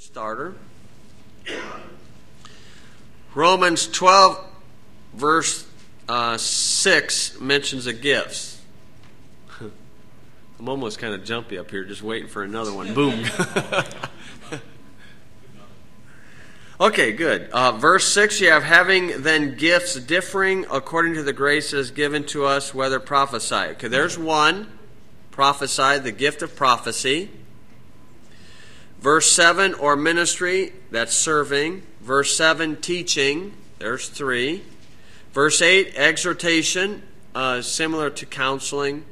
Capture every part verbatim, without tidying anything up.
Starter. Romans twelve, verse uh, six mentions the gifts. I'm almost kind of jumpy up here, just waiting for another one. Boom. Okay, good. Uh, verse six, you have having then gifts differing according to the grace that is given to us, whether prophesy. Okay, there's one. Prophesy, the gift of prophecy. Verse seven, or ministry, that's serving. Verse seven, teaching, there's three. Verse eight, exhortation, uh, similar to counseling.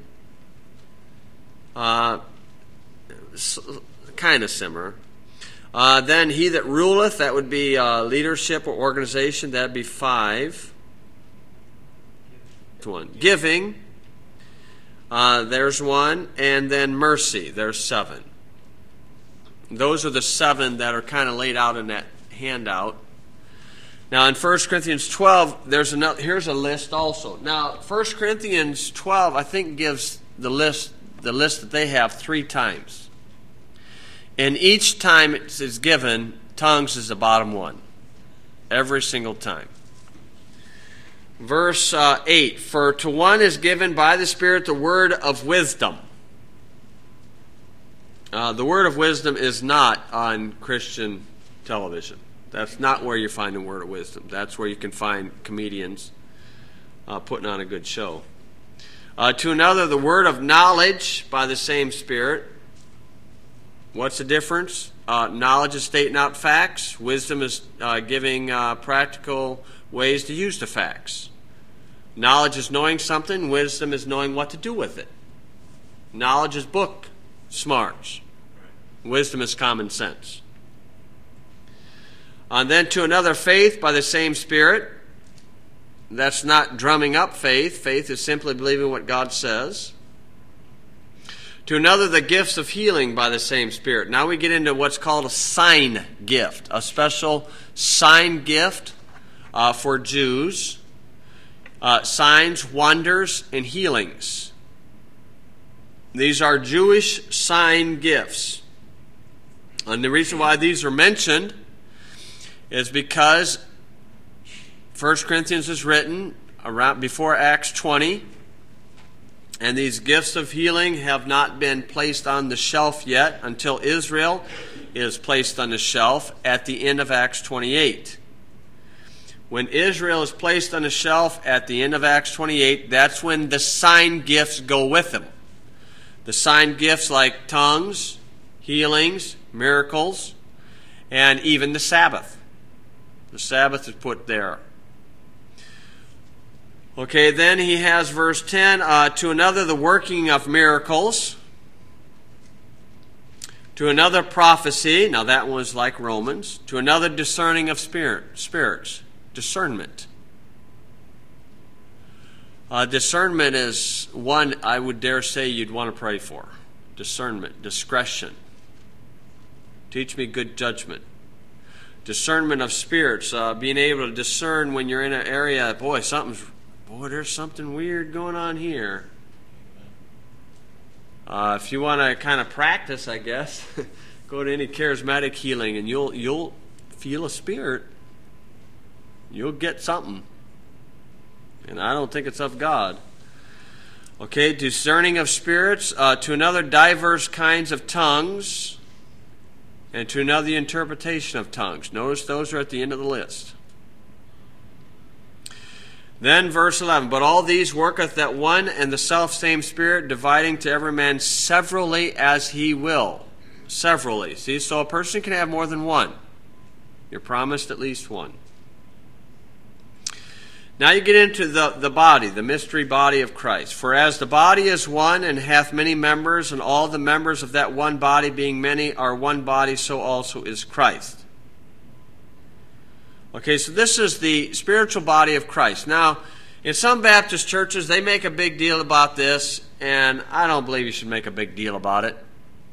Uh, kind of similar. Uh, then he that ruleth, that would be uh, leadership or organization, that would be five. One. Giving, uh, there's one. And then mercy, there's seven. Those are the seven that are kind of laid out in that handout. Now in First Corinthians twelve, there's another, here's a list also. Now First Corinthians twelve, I think, gives the list the list that they have three times. And each time it is given, tongues is the bottom one. Every single time. Verse uh, eight, for to one is given by the Spirit the word of wisdom. Uh, the word of wisdom is not on Christian television. That's not where you find the word of wisdom. That's where you can find comedians uh, putting on a good show. Uh, to another, the word of knowledge by the same Spirit. What's the difference? Uh, knowledge is stating out facts. Wisdom is uh, giving uh, practical ways to use the facts. Knowledge is knowing something. Wisdom is knowing what to do with it. Knowledge is book smarts. Wisdom is common sense. And then to another, faith by the same Spirit. That's not drumming up faith. Faith is simply believing what God says. To another, the gifts of healing by the same Spirit. Now we get into what's called a sign gift, a special sign gift uh, for Jews. Uh, signs, wonders, and healings. These are Jewish sign gifts. And the reason why these are mentioned is because First Corinthians is written around before Acts twenty. And these gifts of healing have not been placed on the shelf yet until Israel is placed on the shelf at the end of Acts twenty-eight. When Israel is placed on the shelf at the end of Acts twenty-eight, that's when the sign gifts go with them. The sign gifts like tongues, healings, miracles, and even the Sabbath. The Sabbath is put there. Okay, then he has verse ten, uh, to another the working of miracles, to another prophecy, now that one's like Romans, to another discerning of spirit, spirits, discernment. Uh, discernment is one I would dare say you'd want to pray for. Discernment, discretion. Teach me good judgment. Discernment of spirits, uh, being able to discern when you're in an area, boy, something's Boy, there's something weird going on here. Uh, if you want to kind of practice, I guess, go to any charismatic healing and you'll you'll feel a spirit. You'll get something. And I don't think it's of God. Okay, discerning of spirits, uh, to another diverse kinds of tongues, and to another the interpretation of tongues. Notice those are at the end of the list. Then verse eleven, but all these worketh that one and the selfsame Spirit, dividing to every man severally as he will. Severally. See, so a person can have more than one. You're promised at least one. Now you get into the, the body, the mystery body of Christ. For as the body is one and hath many members, and all the members of that one body being many are one body, so also is Christ. Okay, so this is the spiritual body of Christ. Now, in some Baptist churches, they make a big deal about this, and I don't believe you should make a big deal about it.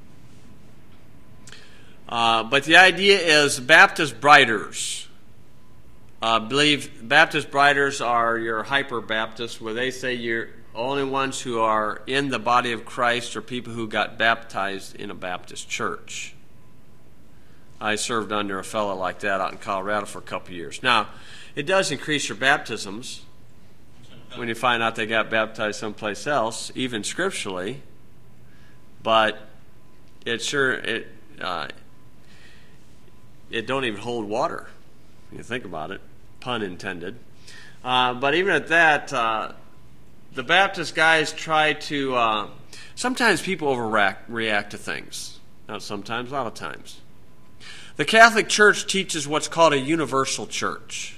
Uh, but the idea is Baptist Briders. Uh, believe Baptist Briders are your hyper-Baptists, where they say you're only ones who are in the body of Christ are people who got baptized in a Baptist church. I served under a fellow like that out in Colorado for a couple of years. Now, it does increase your baptisms when you find out they got baptized someplace else, even scripturally, but it sure it uh, it don't even hold water. When you think about it, pun intended. Uh, but even at that, uh, the Baptist guys try to. Uh, sometimes people overreact react to things. Not sometimes, a lot of times. The Catholic Church teaches what's called a universal church.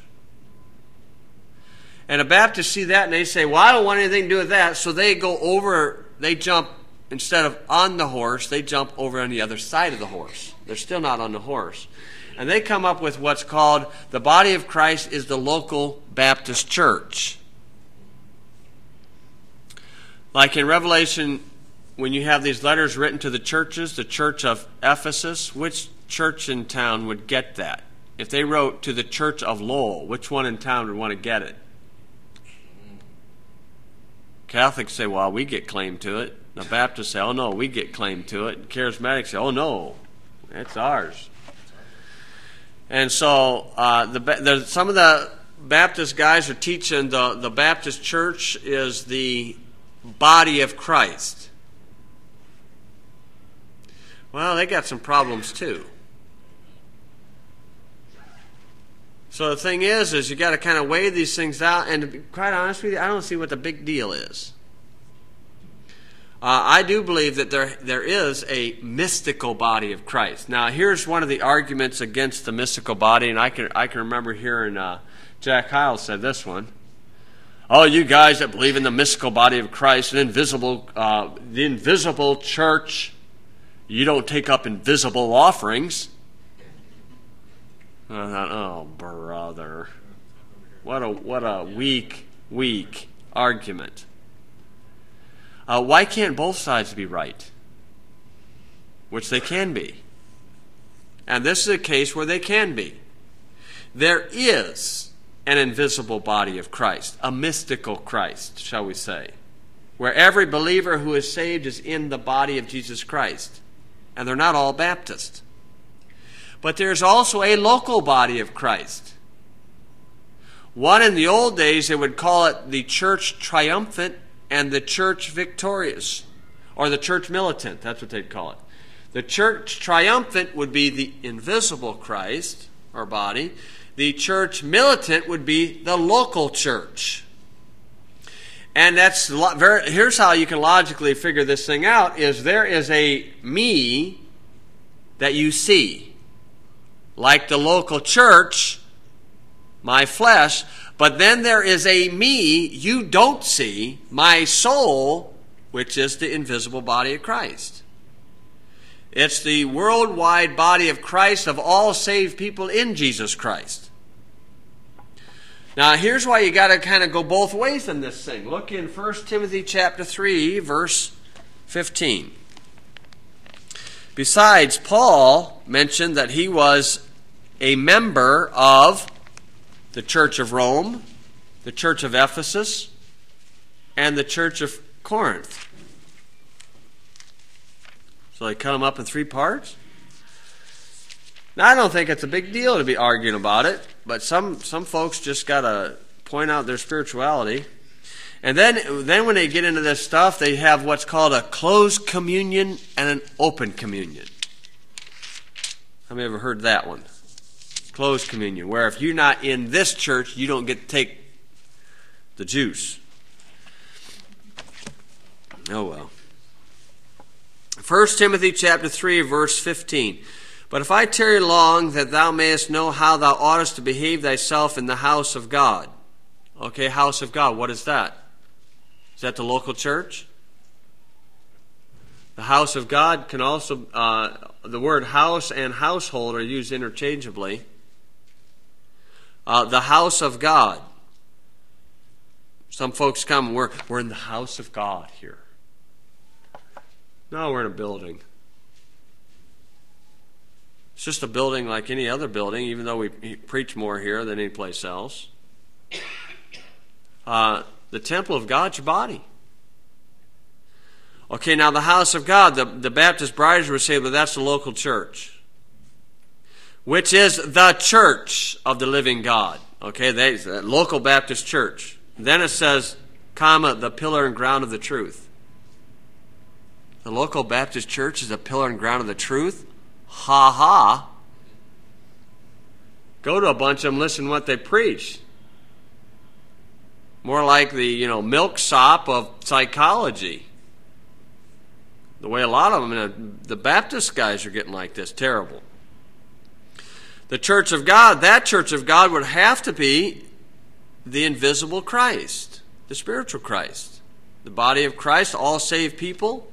And the Baptists see that and they say, well, I don't want anything to do with that. So they go over, they jump, instead of on the horse, they jump over on the other side of the horse. They're still not on the horse. And they come up with what's called the body of Christ is the local Baptist church. Like in Revelation, when you have these letters written to the churches, the church of Ephesus, which church in town would get that? If they wrote to the church of Lowell, which one in town would want to get it? Catholics say, well, we get claim to it. The Baptists say, oh, no, we get claim to it. And Charismatics say, oh, no, it's ours. And so uh, the, the, some of the Baptist guys are teaching the, the Baptist church is the body of Christ. Well, they got some problems too. So the thing is, is you got to kind of weigh these things out, and to be quite honest with you, I don't see what the big deal is. Uh, I do believe that there there is a mystical body of Christ. Now, here's one of the arguments against the mystical body, and I can I can remember hearing uh, Jack Hyles said this one. Oh, you guys that believe in the mystical body of Christ, an invisible, uh, the invisible church, you don't take up invisible offerings. I thought, oh, brother, what a what a weak, weak argument. Uh, why can't both sides be right? Which they can be. And this is a case where they can be. There is an invisible body of Christ, a mystical Christ, shall we say, where every believer who is saved is in the body of Jesus Christ. And they're not all Baptist. But there's also a local body of Christ. One in the old days, they would call it the church triumphant and the church victorious, or the church militant. That's what they'd call it. The church triumphant would be the invisible Christ, or body. The church militant would be the local church. And that's very, here's how you can logically figure this thing out, is there is a me that you see. Like the local church, my flesh, but then there is a me you don't see, my soul, which is the invisible body of Christ. It's the worldwide body of Christ of all saved people in Jesus Christ. Now, here's why you got to kind of go both ways in this thing. Look in First Timothy chapter three, verse fifteen. Besides, Paul mentioned that he was a member of the Church of Rome, the Church of Ephesus, and the Church of Corinth. So they cut them up in three parts? Now, I don't think it's a big deal to be arguing about it, but some, some folks just got to point out their spirituality. And then, then when they get into this stuff, they have what's called a closed communion and an open communion. Have you ever heard that one? Closed communion, where if you're not in this church, you don't get to take the juice. Oh well. First Timothy chapter three, verse fifteen. But if I tarry long, that thou mayest know how thou oughtest to behave thyself in the house of God. Okay, house of God, what is that? Is that the local church? The house of God can also, uh, the word house and household are used interchangeably. Uh, the house of God. Some folks come, we're, we're in the house of God here. No, we're in a building. It's just a building like any other building, even though we preach more here than any place else. Uh, the temple of God's your body. Okay, now the house of God, the, the Baptist brides would say, but that's the local church. which is the church of the living God. Okay, they, the local Baptist church. Then it says, comma, the pillar and ground of the truth. The local Baptist church is a pillar and ground of the truth? Ha ha. Go to a bunch of them, listen to what they preach. More like the, you know, milksop of psychology. The way a lot of them, the Baptist guys are getting like this. Terrible. The church of God, that church of God would have to be the invisible Christ, the spiritual Christ. The body of Christ, all saved people.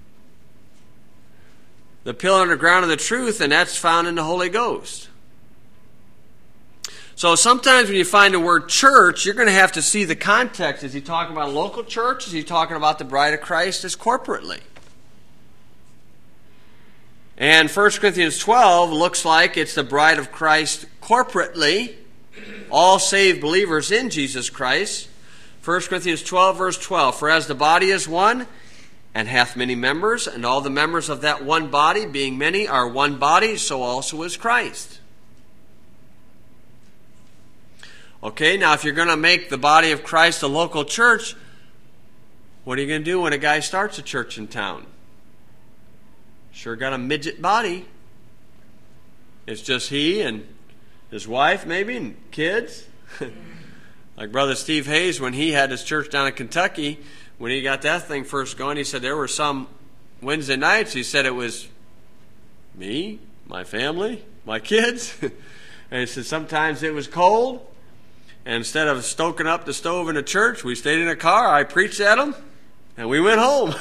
The pillar and the ground of the truth, and that's found in the Holy Ghost. So sometimes when you find the word church, you're going to have to see the context. Is he talking about a local church? Is he talking about the bride of Christ as corporately? And First Corinthians twelve looks like it's the bride of Christ corporately, all saved believers in Jesus Christ. First Corinthians twelve, verse twelve, for as the body is one, and hath many members, and all the members of that one body, being many, are one body, so also is Christ. Okay, now if you're going to make the body of Christ a local church, what are you going to do when a guy starts a church in town? Sure got a midget body. It's just he and his wife maybe and kids. Like Brother Steve Hayes, when he had his church down in Kentucky, when he got that thing first going, he said there were some Wednesday nights, he said it was me, my family, my kids. And he said sometimes it was cold. And instead of stoking up the stove in the church, we stayed in a car. I preached at them, and we went home.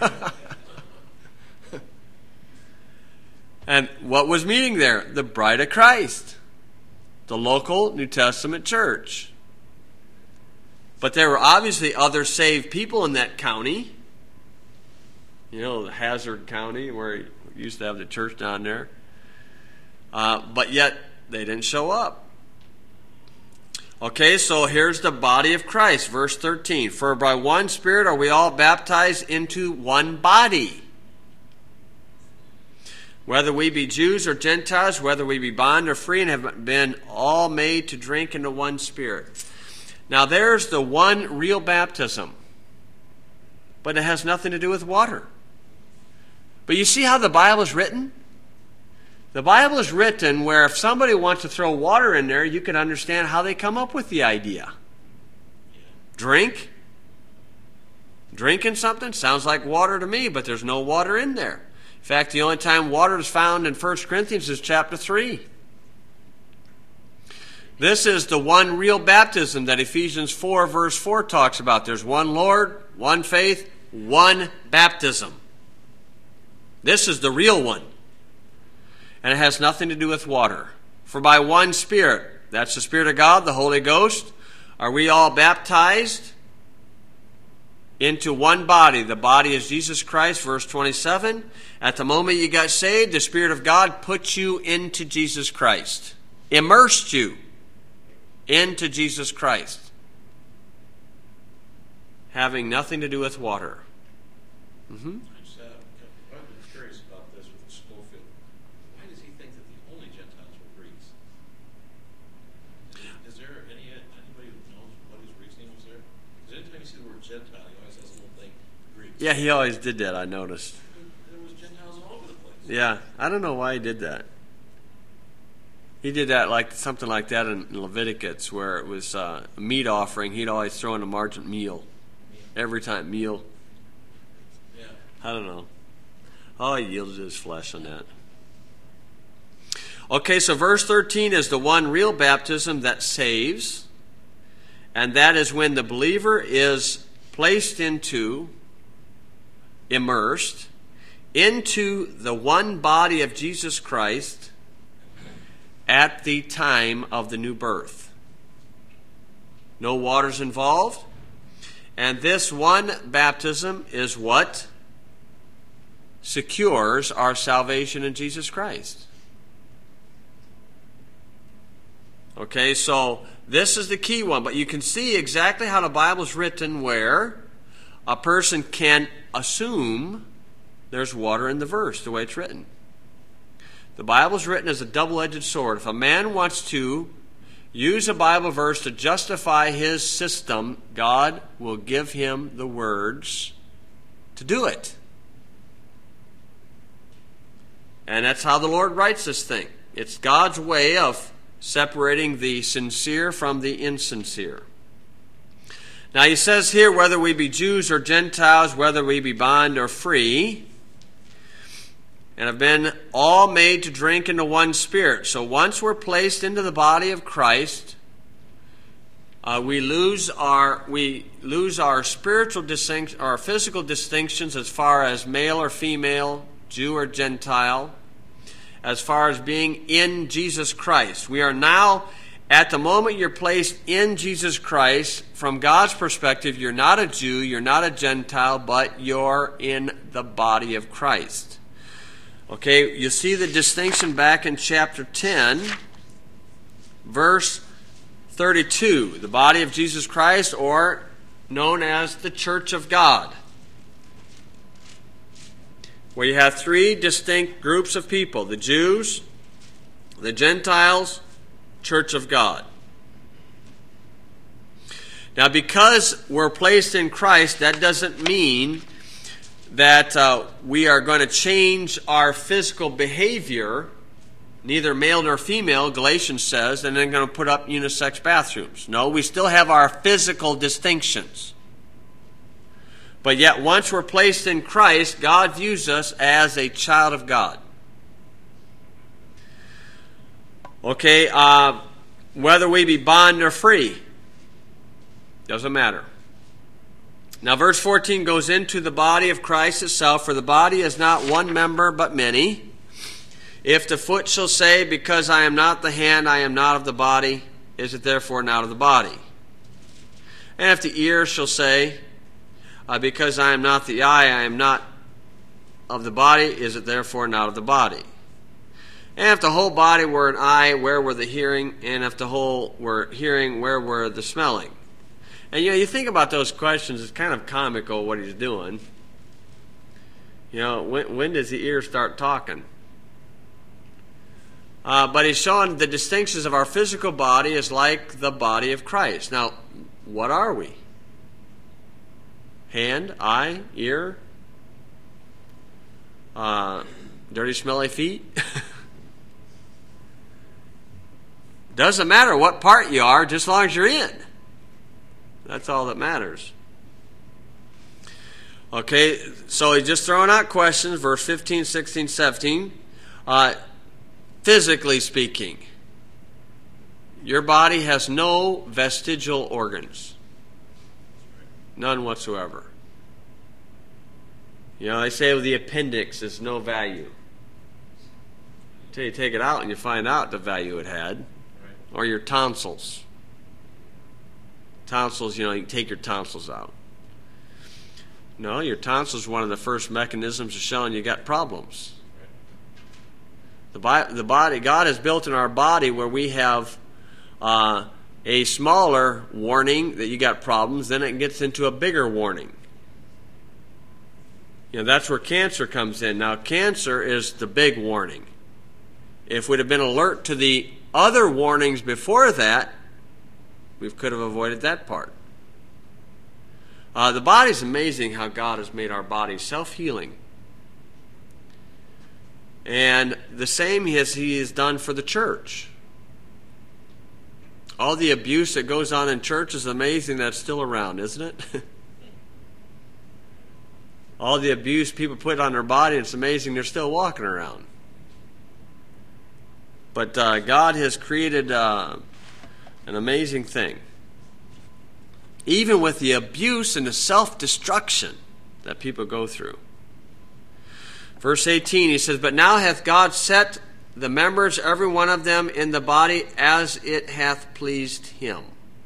And what was meeting there? The bride of Christ, the local New Testament church. But there were obviously other saved people in that county. You know, the Hazard County, where he used to have the church down there. Uh, but yet, they didn't show up. Okay, so here's the body of Christ, verse thirteen. For by one Spirit are we all baptized into one body. Whether we be Jews or Gentiles, whether we be bond or free, and have been all made to drink into one Spirit. Now there's the one real baptism. But it has nothing to do with water. But you see how the Bible is written? The Bible is written where if somebody wants to throw water in there, you can understand how they come up with the idea. Drink. Drinking something sounds like water to me, but there's no water in there. In fact, the only time water is found in First Corinthians is chapter three. This is the one real baptism that Ephesians four, verse four talks about. There's one Lord, one faith, one baptism. This is the real one. And it has nothing to do with water. For by one Spirit, that's the Spirit of God, the Holy Ghost, are we all baptized into one body. The body is Jesus Christ, verse twenty-seven. At the moment you got saved, the Spirit of God put you into Jesus Christ. Immersed you into Jesus Christ. Having nothing to do with water. Mm-hmm. Yeah, he always did that, I noticed. There was Gentiles all over the place. Yeah, I don't know why he did that. He did that like something like that in Leviticus, where it was uh, a meat offering. He'd always throw in a margin meal. Every time, meal. Yeah. I don't know. Oh, he yielded his flesh on that. Okay, so verse thirteen is the one real baptism that saves. And that is when the believer is placed into, immersed, into the one body of Jesus Christ at the time of the new birth. No water's involved. And this one baptism is what secures our salvation in Jesus Christ. Okay, so this is the key one. But you can see exactly how the Bible is written, where a person can assume there's water in the verse, the way it's written. The Bible is written as a double-edged sword. If a man wants to use a Bible verse to justify his system, God will give him the words to do it. And that's how the Lord writes this thing. It's God's way of separating the sincere from the insincere. Now he says here, whether we be Jews or Gentiles, whether we be bond or free, and have been all made to drink into one spirit. So once we're placed into the body of Christ, uh, we lose our we lose our spiritual distinction, our physical distinctions as far as male or female, Jew or Gentile, as far as being in Jesus Christ. We are now, at the moment you're placed in Jesus Christ, from God's perspective, you're not a Jew, you're not a Gentile, but you're in the body of Christ. Okay, you see the distinction back in chapter ten, verse thirty-two. The body of Jesus Christ, or known as the Church of God, where you have three distinct groups of people: the Jews, the Gentiles, Church of God. Now, because we're placed in Christ, that doesn't mean that uh, we are going to change our physical behavior, neither male nor female, Galatians says, and then going to put up unisex bathrooms. No, we still have our physical distinctions. But yet, once we're placed in Christ, God views us as a child of God. Okay, uh, whether we be bond or free, doesn't matter. Now, verse fourteen goes into the body of Christ itself. For the body is not one member, but many. If the foot shall say, because I am not the hand, I am not of the body, is it therefore not of the body? And if the ear shall say, uh, because I am not the eye, I am not of the body, is it therefore not of the body? And if the whole body were an eye, where were the hearing? And if the whole were hearing, where were the smelling? And you know, you think about those questions, it's kind of comical what he's doing. You know, when, when does the ear start talking? Uh, but he's showing the distinctions of our physical body is like the body of Christ. Now, what are we? Hand, eye, ear, uh, dirty, smelly feet? Doesn't matter what part you are, just as long as you're in. That's all that matters. Okay, so he's just throwing out questions, verse fifteen, sixteen, seventeen. Uh, physically speaking, your body has no vestigial organs. None whatsoever. You know, they say well, the appendix is no value. Until you take it out and you find out the value it had. Or your tonsils. Tonsils, you know, you can take your tonsils out. No, your tonsils are one of the first mechanisms of showing you got problems. The, bi- the body, God has built in our body where we have uh, a smaller warning that you got problems, then it gets into a bigger warning. You know, that's where cancer comes in. Now, cancer is the big warning. If we'd have been alert to the other warnings before that, we could have avoided that part. Uh, the body's amazing how God has made our bodies self-healing. And the same as He has done for the church. All the abuse that goes on in church is amazing that's still around, isn't it? All the abuse people put on their body, it's amazing they're still walking around. But uh, God has created uh, an amazing thing. Even with the abuse and the self-destruction that people go through. Verse eighteen, he says, but now hath God set the members, every one of them, in the body as it hath pleased Him.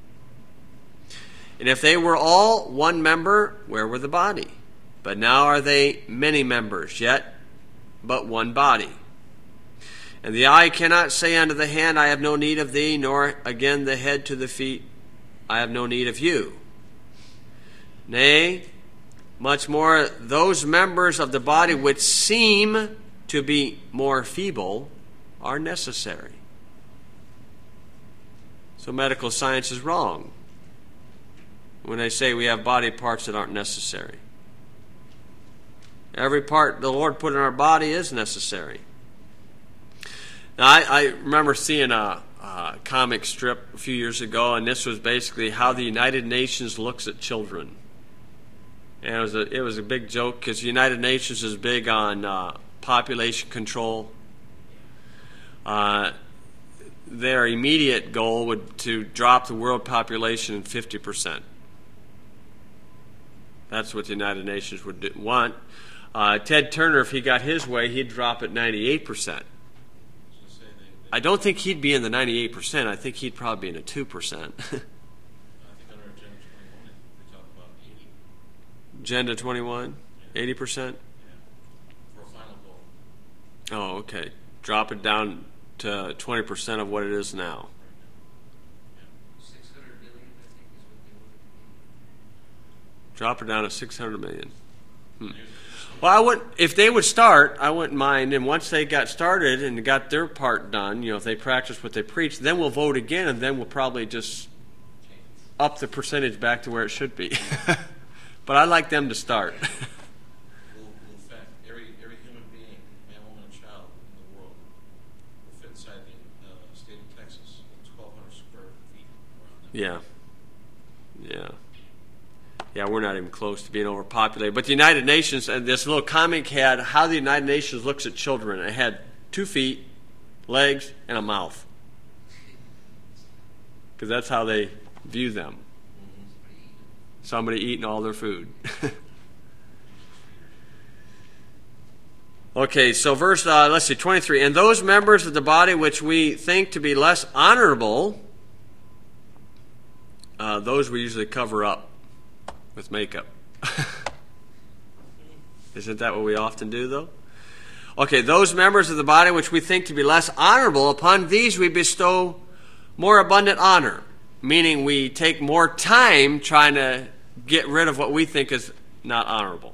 And if they were all one member, where were the body? But now are they many members, yet but one body. And the eye cannot say unto the hand, I have no need of thee, nor again the head to the feet, I have no need of you. Nay, much more those members of the body which seem to be more feeble are necessary. So medical science is wrong when they say we have body parts that aren't necessary. Every part the Lord put in our body is necessary. Now, I, I remember seeing a, a comic strip a few years ago, and this was basically how the United Nations looks at children. And it was a, it was a big joke because the United Nations is big on uh, population control. Uh, their immediate goal would to drop the world population fifty percent. That's what the United Nations would do, want. Uh, Ted Turner, if he got his way, he'd drop it ninety-eight percent. I don't think he'd be in the ninety-eight percent. I think he'd probably be in the two percent. I think under Agenda twenty-one, they talk about eighty. Agenda twenty-one, eighty percent? Yeah. For a final goal. Oh, okay. Drop it down to twenty percent of what it is now. six hundred million, I think, is what they want to be. Drop it down to six hundred million. Hmm. Well, I wouldn't, if they would start, I wouldn't mind. And once they got started and got their part done, you know, if they practice what they preach, then we'll vote again, and then we'll probably just up the percentage back to where it should be. But I'd like them to start. Will, will affect every, every human being, man, woman, and child in the world will fit inside the uh, state of Texas, twelve hundred square feet around that. Yeah. Yeah. Yeah, we're not even close to being overpopulated. But the United Nations, and this little comic had how the United Nations looks at children. It had two feet, legs, and a mouth. Because that's how they view them. Somebody eating all their food. Okay, so verse, uh, let's see, twenty-three. And those members of the body which we think to be less honorable, uh, those we usually cover up with makeup. Isn't that what we often do, though? Okay, those members of the body which we think to be less honorable, upon these we bestow more abundant honor, meaning we take more time trying to get rid of what we think is not honorable.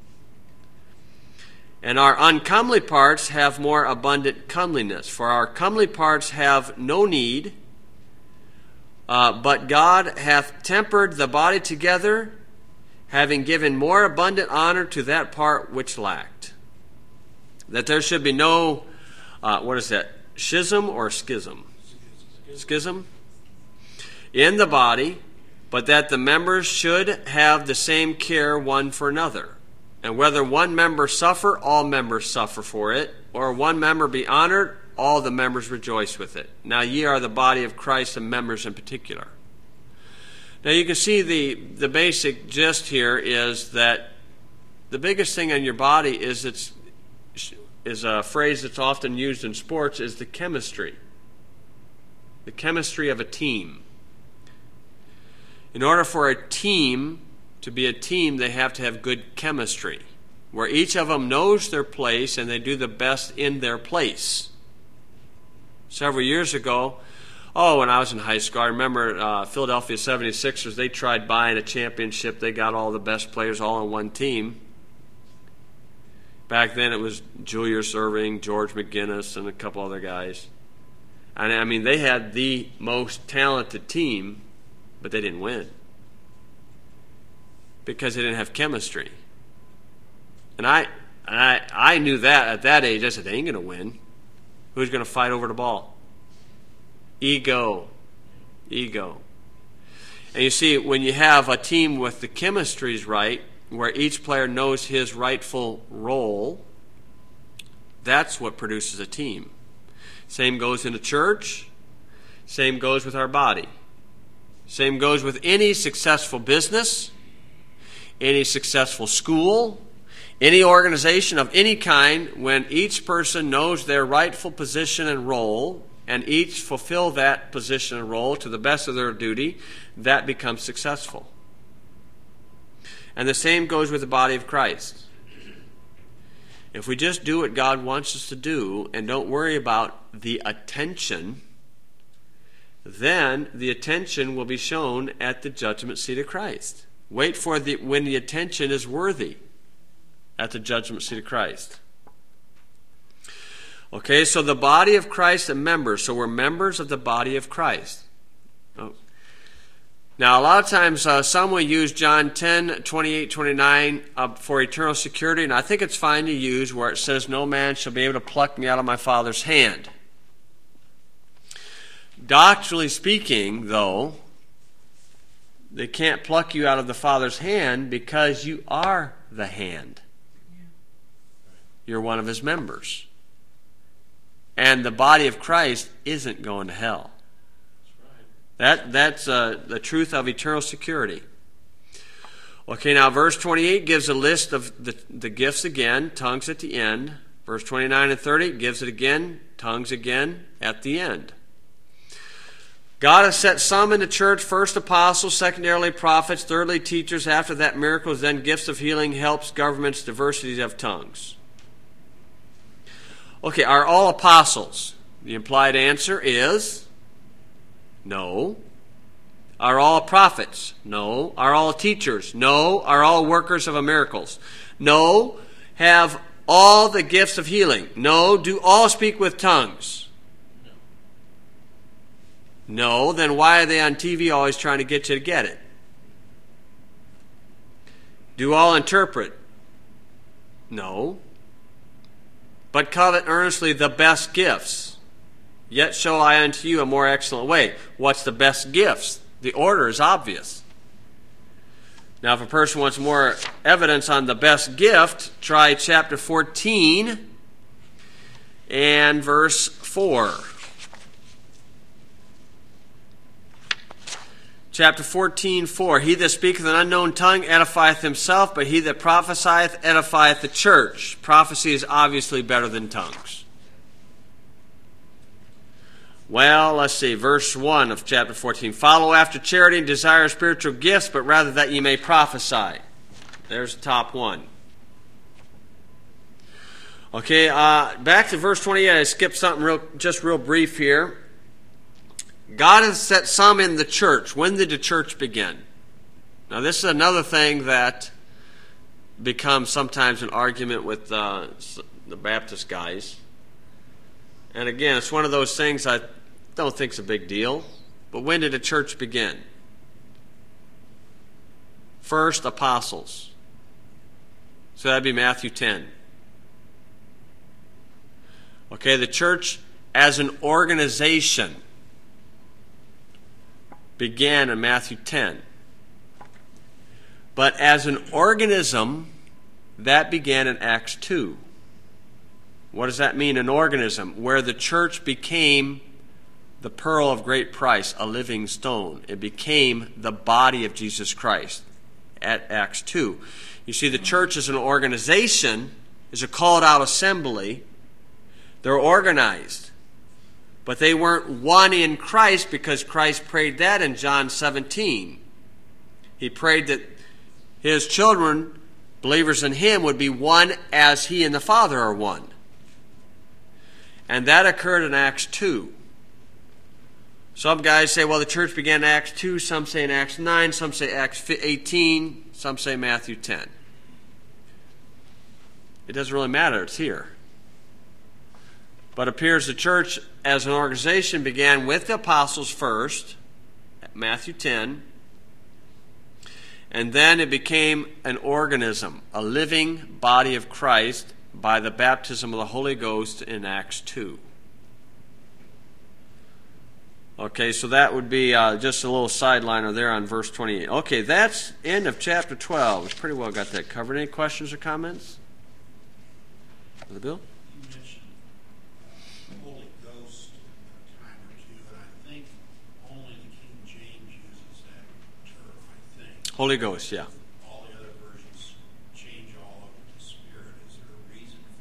And our uncomely parts have more abundant comeliness, for our comely parts have no need, uh, but God hath tempered the body together, having given more abundant honor to that part which lacked. That there should be no, uh, what is that, schism or schism? Schism? In the body, but that the members should have the same care one for another. And whether one member suffer, all members suffer for it, or one member be honored, all the members rejoice with it. Now ye are the body of Christ, and members in particular. Now you can see the, the basic gist here is that the biggest thing on your body is it's is a phrase that's often used in sports is the chemistry. The chemistry of a team. In order for a team to be a team, they have to have good chemistry, where each of them knows their place and they do the best in their place. Several years ago, Oh, when I was in high school, I remember uh, Philadelphia seventy-sixers, they tried buying a championship. They got all the best players all on one team. Back then it was Julius Erving, George McGinnis, and a couple other guys. And I mean, they had the most talented team, but they didn't win because they didn't have chemistry. And I, and I, I knew that at that age. I said, they ain't going to win. Who's going to fight over the ball? Ego. Ego. And you see, when you have a team with the chemistries right, where each player knows his rightful role, that's what produces a team. Same goes in the church. Same goes with our body. Same goes with any successful business, any successful school, any organization of any kind. When each person knows their rightful position and role, and each fulfill that position and role to the best of their duty, that becomes successful. And the same goes with the body of Christ. If we just do what God wants us to do and don't worry about the attention, then the attention will be shown at the judgment seat of Christ. Wait for the when the attention is worthy at the judgment seat of Christ. Okay, so the body of Christ and members. So we're members of the body of Christ. Oh. Now, a lot of times uh, some will use John ten, twenty-eight, twenty-nine uh, for eternal security, and I think it's fine to use where it says, no man shall be able to pluck me out of my Father's hand. Doctrinally speaking, though, they can't pluck you out of the Father's hand because you are the hand. You're one of His members. And the body of Christ isn't going to hell. That, that's uh, the truth of eternal security. Okay, now verse twenty-eight gives a list of the, the gifts again, tongues at the end. Verse twenty-nine and thirty gives it again, tongues again at the end. God has set some in the church, first apostles, secondarily prophets, thirdly teachers, after that miracles, then gifts of healing, helps, governments, diversities of tongues. Okay, are all apostles? The implied answer is no. Are all prophets? No. Are all teachers? No. Are all workers of miracles? No. Have all the gifts of healing? No. Do all speak with tongues? No. Then why are they on T V always trying to get you to get it? Do all interpret? No. But covet earnestly the best gifts. Yet show I unto you a more excellent way. What's the best gifts? The order is obvious. Now, if a person wants more evidence on the best gift, try chapter fourteen and verse four. Chapter fourteen, four. He that speaketh an unknown tongue edifieth himself, but he that prophesieth edifieth the church. Prophecy is obviously better than tongues. Well, let's see. Verse one of chapter fourteen. Follow after charity and desire spiritual gifts, but rather that ye may prophesy. There's the top one. Okay, uh, back to verse twenty-eight. I skipped something real, just real brief here. God has set some in the church. When did the church begin? Now, this is another thing that becomes sometimes an argument with uh, the Baptist guys. And again, it's one of those things I don't think is a big deal. But when did the church begin? First, apostles. So that'd be Matthew ten. Okay, the church as an organization began in Matthew ten. But as an organism, that began in Acts two. What does that mean, an organism? Where the church became the pearl of great price, a living stone. It became the body of Jesus Christ at Acts two. You see, the church is an organization, is a called out assembly. They're organized. But they weren't one in Christ because Christ prayed that in John seventeen. He prayed that His children, believers in Him, would be one as He and the Father are one. And that occurred in Acts two. Some guys say, well, the church began in Acts two. Some say in Acts nine. Some say Acts eighteen. Some say Matthew ten. It doesn't really matter. It's here. But it appears the church as an organization began with the apostles first, Matthew ten, and then it became an organism, a living body of Christ by the baptism of the Holy Ghost in Acts two. Okay, so that would be uh, just a little sideliner there on verse twenty-eight. Okay, that's end of chapter twelve. We've pretty well got that covered. Any questions or comments? Brother Bill? Holy Ghost, yeah.